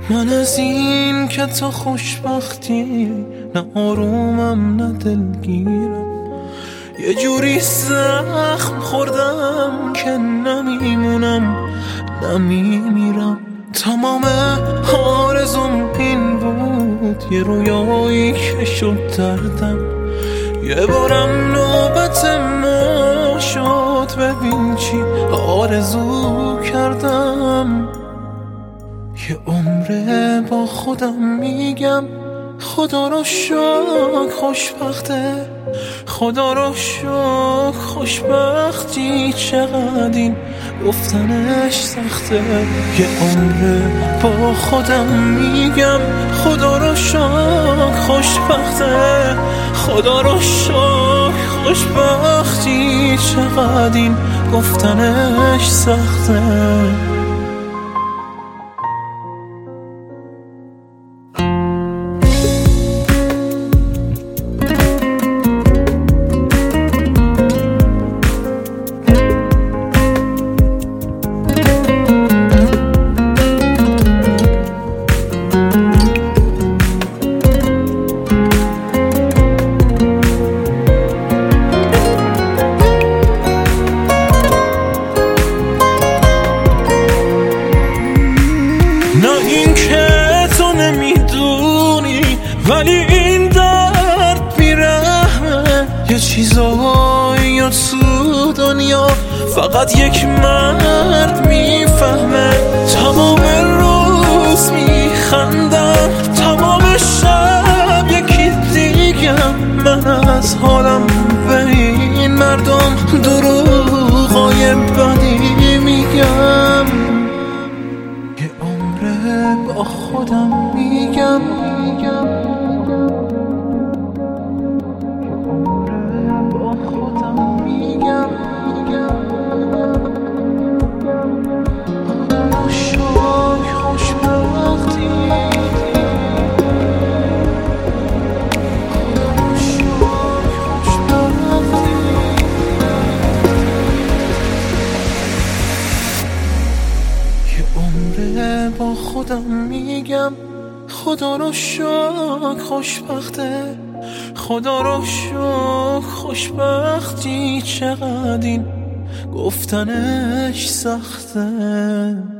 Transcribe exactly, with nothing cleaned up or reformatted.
من از این که تو خوشبختی نه آرومم نه دلگیرم، یه جوری زخم خوردم که نمیمونم نمیمیرم. تمام آرزوم این بود یه رویایی که شد دردم، یه بارم نوبت ما شد ببین چی آرزو کردم. یه عمره با خودم میگم خدا رو شکر خوشبخته، خدا رو شکر خوشبختی چقدر این گفتنش سخته. یه عمره با خودم میگم خدا رو شکر خوشبخته، خدا رو شکر خوشبختی چقدر این گفتنش سخته. نه این که تو نمیدونی ولی این درد بیرحمه، یه چیزایی تو دنیا فقط یک مرد میفهمه. تمام روز میخندم تمام شب یکی دیگم، من از حالم به این مردم دروغای بدی میگم. با خودم میگم با خودم میگم شوق خوشبختی، شوق خوشبختی. یه عمره با خودم میگم خدا رو شکر خوشبخته، خدا رو شکر خوشبختی چقدر این گفتنش سخته.